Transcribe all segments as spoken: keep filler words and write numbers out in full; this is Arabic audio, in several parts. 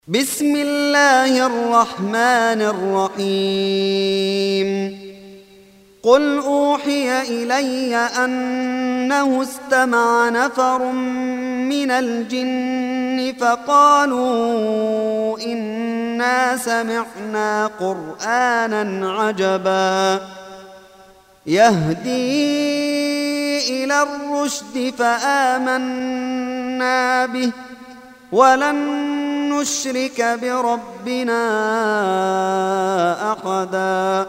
بسم الله الرحمن الرحيم قل أوحي إلي أنه استمع نفر من الجن فقالوا إنا سمعنا قرآنا عجبا يهدي إلى الرشد فآمنا به ولن نشرك بربنا أحدا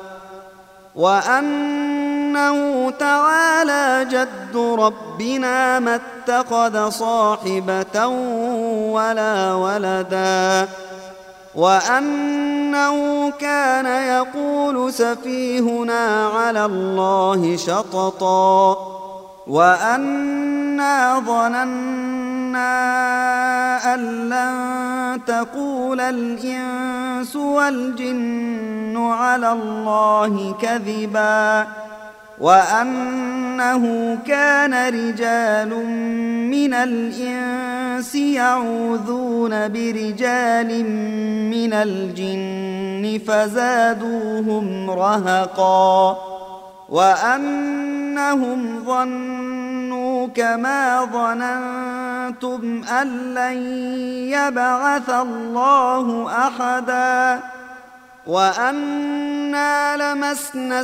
وأنه تعالى جد ربنا ما اتخذ صاحبة ولا ولدا وأنه كان يقول سفيهنا على الله شططا وأنا ظننا أن لن تقول الإنس والجن على الله كذبا وأنه كان رجال من الإنس يعوذون برجال من الجن فزادوهم رهقا وأنهم ظنوا كما ظننتم أن لن يبعث الله أحدا وأنا لمسنا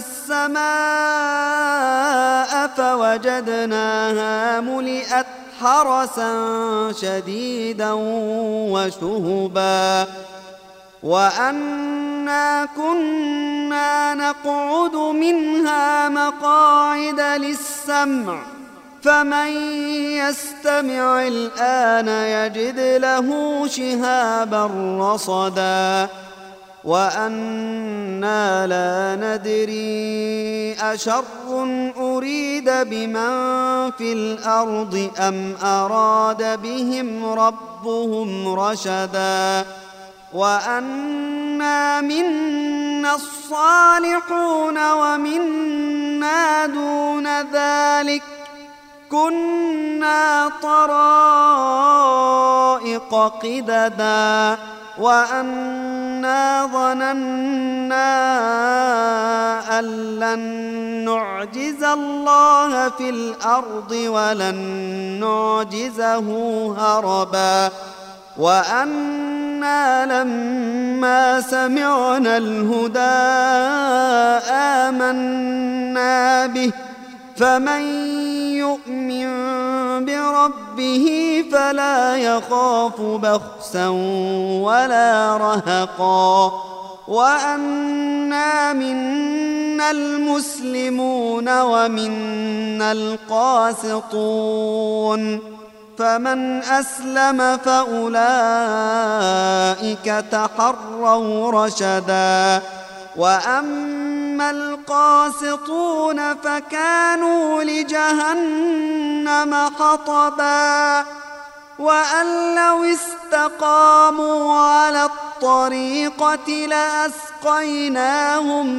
السماء فوجدناها ملئت حرسا شديدا وشهبا وأنا كنا نقعد منها مقاعد للسمع فمن يستمع الآن يجد له شهابا رصدا وأنا لا ندري أشر أريد بمن في الأرض أم أراد بهم ربهم رشدا وأنا منا الصالحون ومنا دون ذلك كنا طرائق قددا وأنا ظننا أن لن نعجز الله في الأرض ولن نعجزه هربا وأنا لما سمعنا الهدى آمنا به فمن يؤمن بربه فلا يخاف بخسا ولا رهقا وأنا منا المسلمون ومنا القاسطون فمن أسلم فأولئك تحروا رشدا وأما القاسطون فكانوا لجهنم حطبا وأن لو استقاموا على الطريقة لأسقيناهم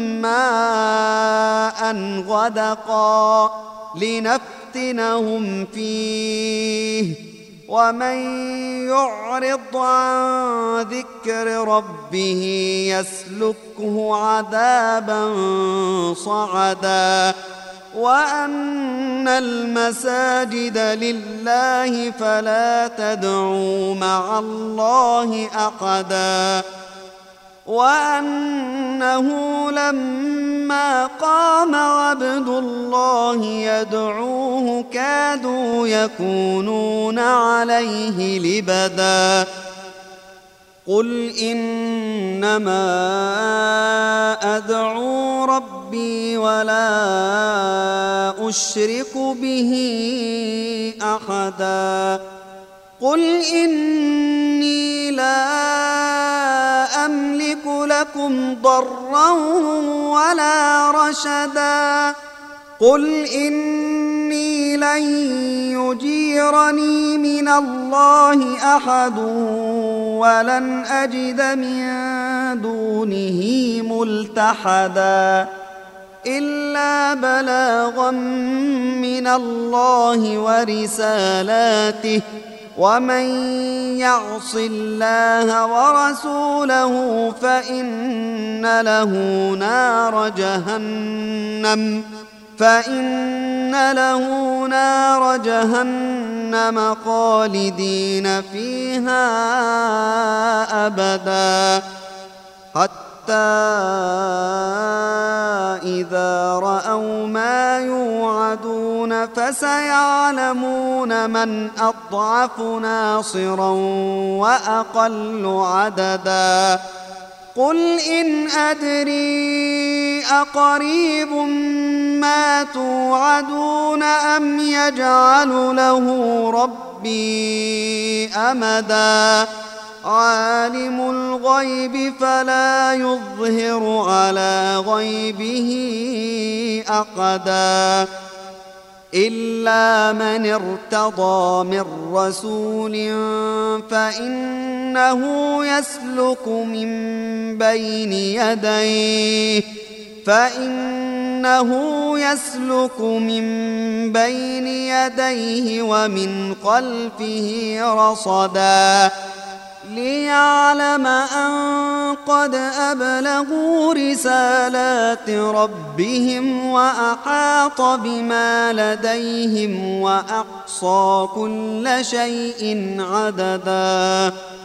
ماء غدقا لنفتنهم فيه ومن يعرض عن ذكر ربه يسلكه عذابا صعدا وأن المساجد لله فلا تدعوا مع الله أحدا وأنه لما قام عبد الله يدعوه كادوا يكونون عليه لبدا قل إنما أدعو ربي ولا أشرك به أحدا قل إني لا أملك لكم ضرا ولا رشدا قل إني لن يجيرني من الله أحد ولن أجد من دونه ملتحدا إلا بلاغا من الله ورسالاته ومن يعص الله ورسوله فإن له نار جهنم فإن له نار جهنم خالدين فيها أبدا حتى إذا رأوا ما يوعدون فسيعلمون من أضعف ناصرا وأقل عددا قل إن أدري أقريب ما توعدون أم يجعل له ربي أمدا عالم الغيب فلا يظهر على غيبه أحدا إلا من ارتضى من رسول فإنه يسلك من بين يديه فإنه يسلك من بين يديه ومن خلفه رصدا ليعلم أن قد أبلغوا رسالات ربهم وأحاط بما لديهم وأحصى كل شيء عددا